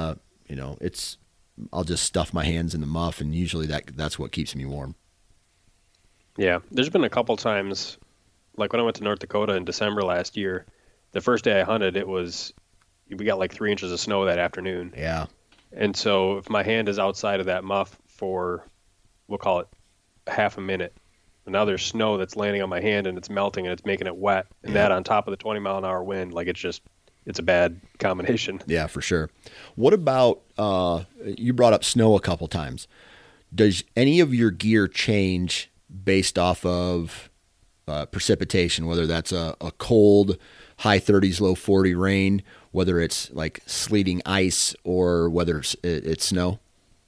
you know, it's, I'll just stuff my hands in the muff, and usually that that's what keeps me warm. Yeah, there's been a couple times, like when I went to North Dakota in December last year, the first day I hunted, it was, we got like three inches of snow that afternoon. Yeah. And so if my hand is outside of that muff for, we'll call it half a minute, and now there's snow that's landing on my hand and it's melting and it's making it wet, and Yeah. that on top of the twenty mile an hour wind, like it's just, it's a bad combination. Yeah, for sure. What about, uh, you brought up snow a couple times. Does any of your gear change based off of uh, precipitation, whether that's a, a cold, high thirties, low forty rain, whether it's like sleeting ice, or whether it's, it's snow?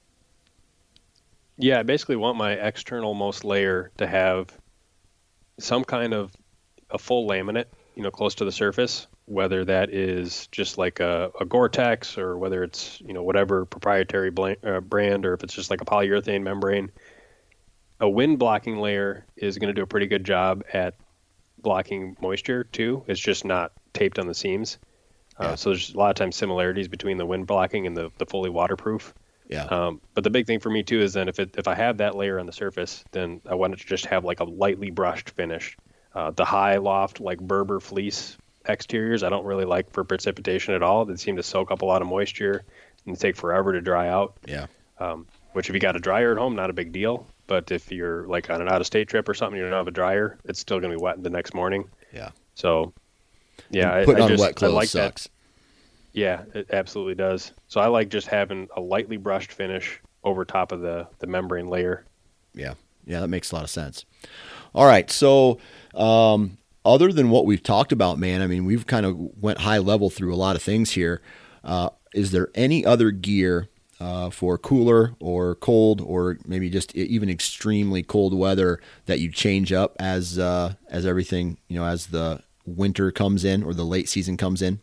Yeah, I basically want my external most layer to have some kind of a full laminate, you know, close to the surface, whether that is just like a, a Gore-Tex, or whether it's, you know, whatever proprietary bl- uh, brand, or if it's just like a polyurethane membrane. A wind blocking layer is going to do a pretty good job at blocking moisture too. It's just not taped on the seams. Uh, Yeah. So there's a lot of times similarities between the wind blocking and the, the fully waterproof. Yeah. Um, but the big thing for me too is then if it, if I have that layer on the surface, then I want it to just have like a lightly brushed finish. Uh, the high loft, like Berber fleece exteriors, I don't really like for precipitation at all. They seem to soak up a lot of moisture and take forever to dry out. Yeah. Um, which if you got a dryer at home, not a big deal. But if you're like on an out-of-state trip or something, you don't have a dryer, it's still going to be wet the next morning. Yeah. So, yeah, And I, putting I on just wet clothes I like sucks. that. Yeah, it absolutely does. So I like just having a lightly brushed finish over top of the, the membrane layer. Yeah. Yeah, that makes a lot of sense. All right. So, um, other than what we've talked about, man, I mean, we've kind of went high level through a lot of things here. Uh, is there any other gear uh, for cooler or cold, or maybe just even extremely cold weather that you change up as uh, as everything, you know, as the winter comes in or the late season comes in?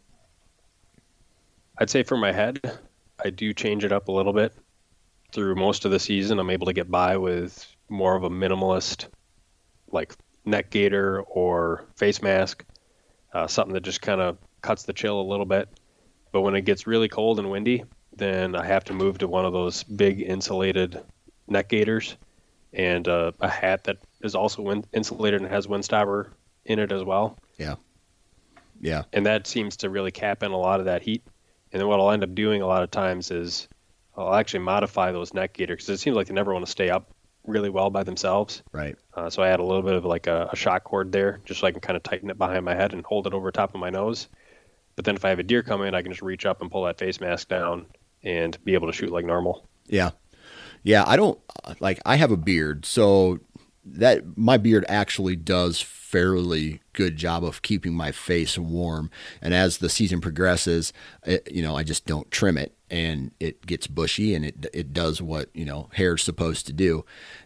I'd say for my head, I do change it up a little bit. Through most of the season, I'm able to get by with more of a minimalist, like neck gaiter or face mask, uh, something that just kind of cuts the chill a little bit. But when it gets really cold and windy, then I have to move to one of those big insulated neck gaiters, and uh, a hat that is also wind insulated and has windstopper in it as well. Yeah. Yeah. And that seems to really cap in a lot of that heat. And then what I'll end up doing a lot of times is I'll actually modify those neck gaiters, because it seems like they never want to stay up really well by themselves. Right. Uh, so I add a little bit of like a, a shock cord there, just so I can kind of tighten it behind my head and hold it over top of my nose. But then if I have a deer come in, I can just reach up and pull that face mask down and be able to shoot like normal. Yeah. Yeah. I don't like, I have a beard, so that my beard actually does fairly good job of keeping my face warm. And as the season progresses, it, you know, I just don't trim it, and it gets bushy, and it, it does what, you know, hair's supposed to do.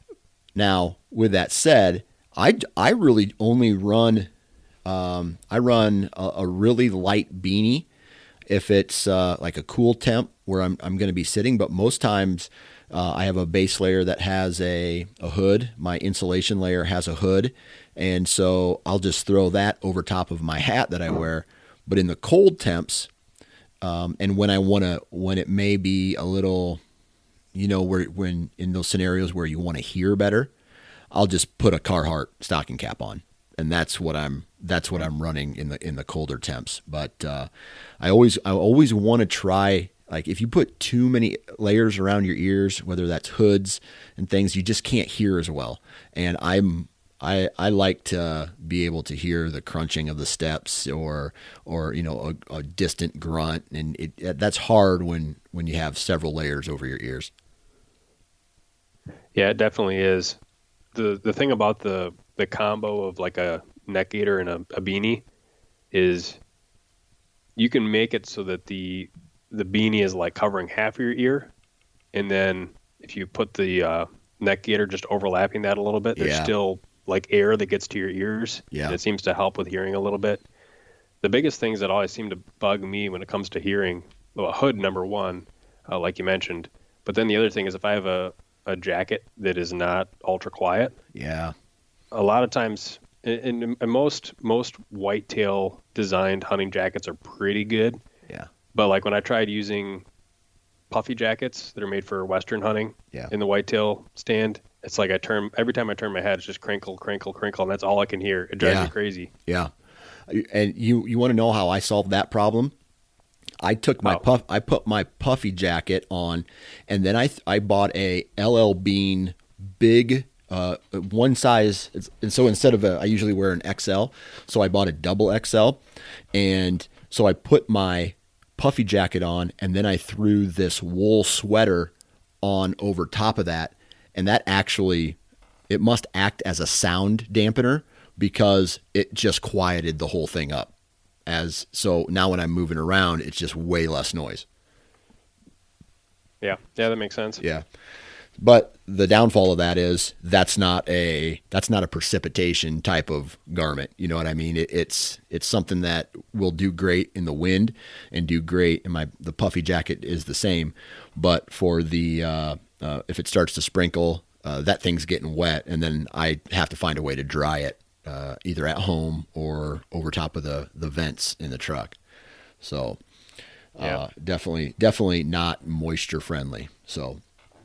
Now, with that said, I, I really only run, um, I run a, a really light beanie if it's uh, like a cool temp where I'm, I'm going to be sitting. But most times uh, I have a base layer that has a, a hood. My insulation layer has a hood. And so I'll just throw that over top of my hat that I wear. But in the cold temps, um, and when I want to, when it may be a little, you know, where when in those scenarios where you want to hear better, I'll just put a Carhartt stocking cap on. And that's what I'm that's what I'm running in the in the colder temps. But uh, I always I always want to try, like, if you put too many layers around your ears, whether that's hoods and things, you just can't hear as well. And I'm I I like to be able to hear the crunching of the steps, or or you know a, a distant grunt, and it that's hard when when you have several layers over your ears. Yeah, it definitely is. The the thing about the the combo of like a neck gaiter and a, a beanie is you can make it so that the the beanie is like covering half of your ear, and then if you put the uh, neck gaiter just overlapping that a little bit, there's Yeah. still like air that gets to your ears. Yeah. And it seems to help with hearing a little bit. The biggest things that always seem to bug me when it comes to hearing, well, a hood, number one, uh, like you mentioned, but then the other thing is if I have a, a jacket that is not ultra quiet, Yeah. a lot of times, and, and most most whitetail designed hunting jackets are pretty good. Yeah. But like when I tried using puffy jackets that are made for Western hunting Yeah. in the whitetail stand. It's like I turn, every time I turn my head, it's just crinkle, crinkle, crinkle, and that's all I can hear. It drives Yeah. me crazy. Yeah. And you, you want to know how I solved that problem? I took my Wow. puff, I put my puffy jacket on, and then I I bought a L L Bean big uh, one size. And so instead of a, I usually wear an X L, so I bought a double X L, and so I put my puffy jacket on, and then I threw this wool sweater on over top of that, and that actually, it must act as a sound dampener because it just quieted the whole thing up. As so now when I'm moving around, it's just way less noise. Yeah. Yeah, that makes sense. Yeah. But the downfall of that is that's not a that's not a precipitation type of garment. You know what I mean? It, it's it's something that will do great in the wind and do great. And my the puffy jacket is the same, but for the uh, uh, if it starts to sprinkle, uh, that thing's getting wet, and then I have to find a way to dry it uh, either at home or over top of the the vents in the truck. So uh, Yeah. definitely definitely not moisture friendly. So.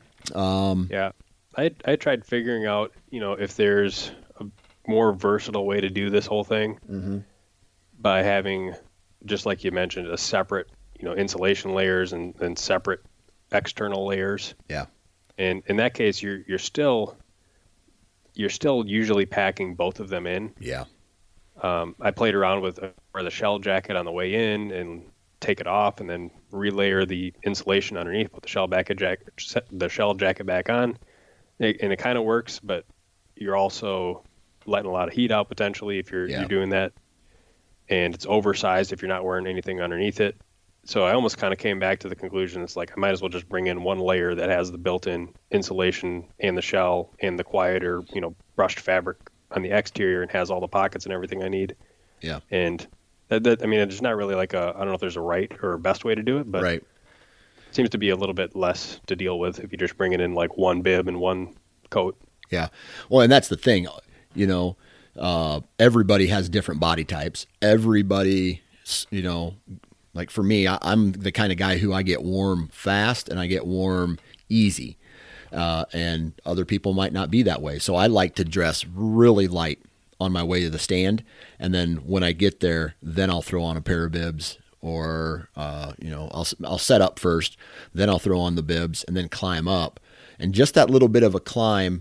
Um, Yeah. I I tried figuring out, you know, if there's a more versatile way to do this whole thing mm-hmm. by having, just like you mentioned, a separate, you know, insulation layers and, and separate external layers. Yeah. And in that case, you're you're still you're still usually packing both of them in. Yeah. Um, I played around with uh, wear the shell jacket on the way in and take it off, and then relayer the insulation underneath, put the shell jacket jacket the shell jacket back on, it, and it kind of works. But you're also letting a lot of heat out potentially if you're Yeah. you're doing that, and it's oversized if you're not wearing anything underneath it. So I almost kind of came back to the conclusion it's like I might as well just bring in one layer that has the built-in insulation and the shell and the quieter, you know, brushed fabric on the exterior, and has all the pockets and everything I need. Yeah. And that, that I mean, it's not really like a, I don't know if there's a right or a best way to do it, but Right. it seems to be a little bit less to deal with if you just bring it in like one bib and one coat. Yeah. Well, and that's the thing, you know, uh, everybody has different body types. Everybody, you know, like for me, I, I'm the kind of guy who I get warm fast and I get warm easy. Uh, and other people might not be that way. So I like to dress really light on my way to the stand. And then when I get there, then I'll throw on a pair of bibs or, uh, you know, I'll, I'll set up first, then I'll throw on the bibs and then climb up. And just that little bit of a climb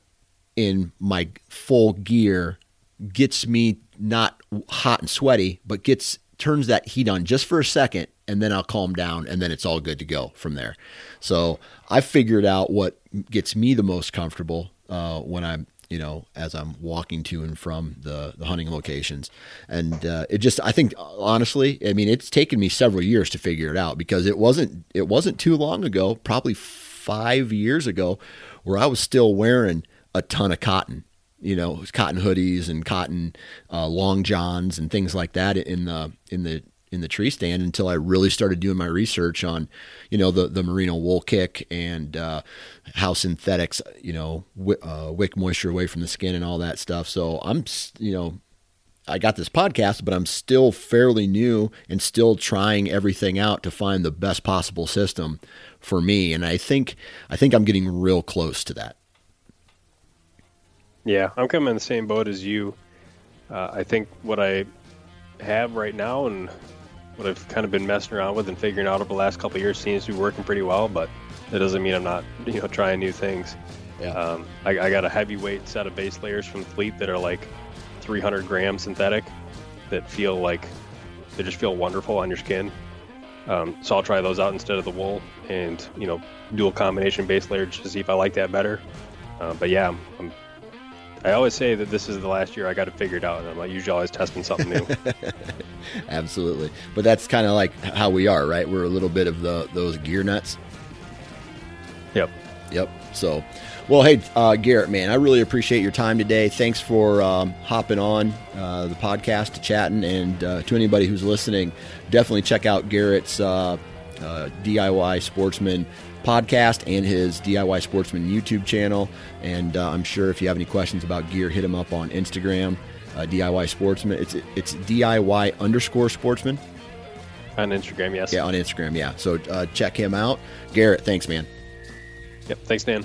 in my full gear gets me not hot and sweaty, but gets, turns that heat on just for a second, and then I'll calm down, and then it's all good to go from there. So I figured out what gets me the most comfortable uh, when I'm, you know, as I'm walking to and from the, the hunting locations. And uh, it just, I think, honestly, I mean, it's taken me several years to figure it out, because it wasn't, it wasn't too long ago, probably five years ago, where I was still wearing a ton of cotton, you know, cotton hoodies and cotton uh, long johns and things like that in the, in the, in the tree stand, until I really started doing my research on, you know, the, the merino wool kick and uh, how synthetics, you know, w- uh, wick moisture away from the skin and all that stuff. So I'm, you know, I got this podcast, but I'm still fairly new and still trying everything out to find the best possible system for me. And I think, I think I'm getting real close to that. Yeah, I'm kind of in the same boat as you. Uh, I think what I have right now and what I've kind of been messing around with and figuring out over the last couple of years seems to be working pretty well, but that doesn't mean I'm not, you know, trying new things. Yeah. Um, I, I got a heavyweight set of base layers from Fleet that are like three hundred gram synthetic that feel like they just feel wonderful on your skin. Um, so I'll try those out instead of the wool, and, you know, dual combination base layer just to see if I like that better. Uh, but yeah, I'm, I'm I always say that this is the last year I got to figure it out, and I'm like usually always testing something new. Absolutely. But that's kind of like how we are, right? We're a little bit of the those gear nuts. Yep. Yep. So, well, hey, uh, Garrett, man, I really appreciate your time today. Thanks for um, hopping on uh, the podcast, chatting, and uh, to anybody who's listening, definitely check out Garrett's uh, uh, D I Y Sportsman podcast and his D I Y Sportsman YouTube channel. And uh, I'm sure if you have any questions about gear, hit him up on Instagram, uh, D I Y Sportsman. It's it's D I Y underscore Sportsman. On Instagram, yes. Yeah, on Instagram, yeah. So uh, check him out. Garrett, thanks, man. Yep, thanks, Dan.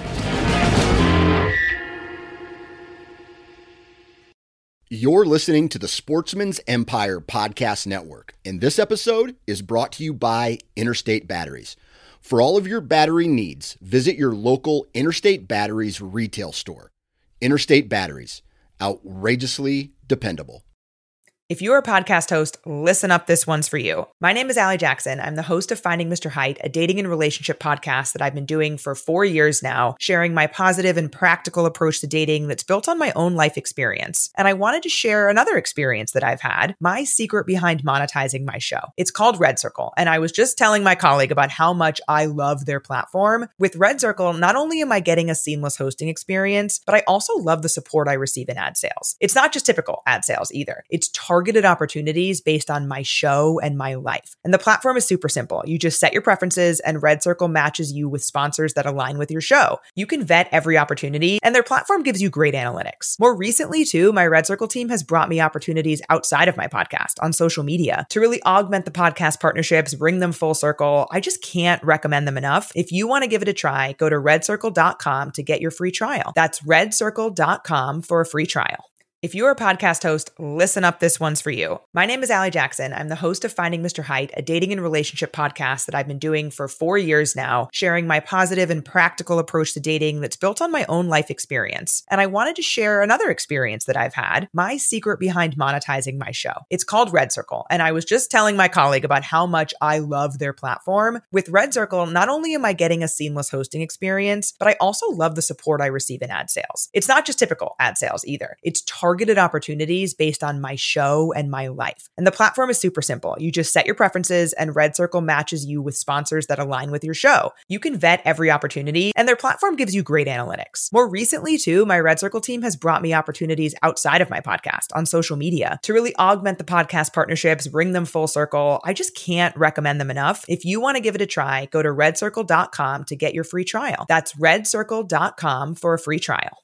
You're listening to the Sportsman's Empire Podcast Network, and this episode is brought to you by Interstate Batteries. For all of your battery needs, visit your local Interstate Batteries retail store. Interstate Batteries, outrageously dependable. If you're a podcast host, listen up, this one's for you. My name is Allie Jackson. I'm the host of Finding Mister Height, a dating and relationship podcast that I've been doing for four years now, sharing my positive and practical approach to dating that's built on my own life experience. And I wanted to share another experience that I've had, my secret behind monetizing my show. It's called Red Circle, and I was just telling my colleague about how much I love their platform. With Red Circle, not only am I getting a seamless hosting experience, but I also love the support I receive in ad sales. It's not just typical ad sales either. It's targeted opportunities based on my show and my life. And the platform is super simple. You just set your preferences and Red Circle matches you with sponsors that align with your show. You can vet every opportunity and their platform gives you great analytics. More recently too, my Red Circle team has brought me opportunities outside of my podcast on social media to really augment the podcast partnerships, bring them full circle. I just can't recommend them enough. If you want to give it a try, go to red circle dot com to get your free trial. That's red circle dot com for a free trial. If you're a podcast host, listen up, this one's for you. My name is Allie Jackson. I'm the host of Finding Mister Height, a dating and relationship podcast that I've been doing for four years now, sharing my positive and practical approach to dating that's built on my own life experience. And I wanted to share another experience that I've had, my secret behind monetizing my show. It's called Red Circle, and I was just telling my colleague about how much I love their platform. With Red Circle, not only am I getting a seamless hosting experience, but I also love the support I receive in ad sales. It's not just typical ad sales either. It's targeted targeted opportunities based on my show and my life. And the platform is super simple. You just set your preferences and Red Circle matches you with sponsors that align with your show. You can vet every opportunity and their platform gives you great analytics. More recently too, my Red Circle team has brought me opportunities outside of my podcast on social media to really augment the podcast partnerships, bring them full circle. I just can't recommend them enough. If you want to give it a try, go to red circle dot com to get your free trial. That's red circle dot com for a free trial.